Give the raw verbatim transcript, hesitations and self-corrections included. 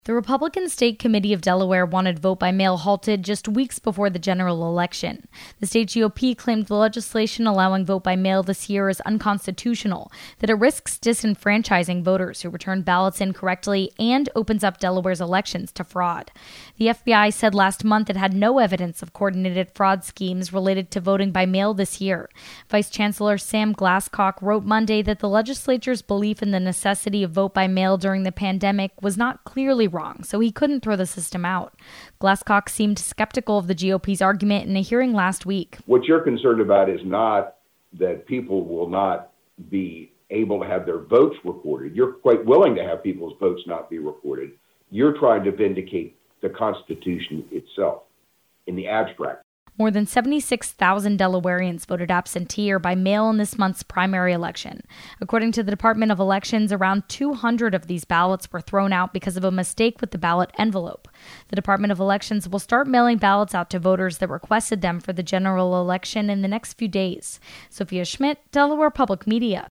The Republican State Committee of Delaware wanted vote-by-mail halted just weeks before the general election. The state G O P claimed the legislation allowing vote-by-mail this year is unconstitutional, that it risks disenfranchising voters who return ballots incorrectly and opens up Delaware's elections to fraud. The F B I said last month it had no evidence of coordinated fraud schemes related to voting by mail this year. Vice Chancellor Sam Glasscock wrote Monday that the legislature's belief in the necessity of vote-by-mail during the pandemic was not clearly wrong, so he couldn't throw the system out. Glasscock seemed skeptical of the G O P's argument in a hearing last week. What you're concerned about is not that people will not be able to have their votes recorded. You're quite willing to have people's votes not be recorded. You're trying to vindicate the Constitution itself in the abstract. More than seventy-six thousand Delawareans voted absentee or by mail in this month's primary election. According to the Department of Elections, around two hundred of these ballots were thrown out because of a mistake with the ballot envelope. The Department of Elections will start mailing ballots out to voters that requested them for the general election in the next few days. Sophia Schmidt, Delaware Public Media.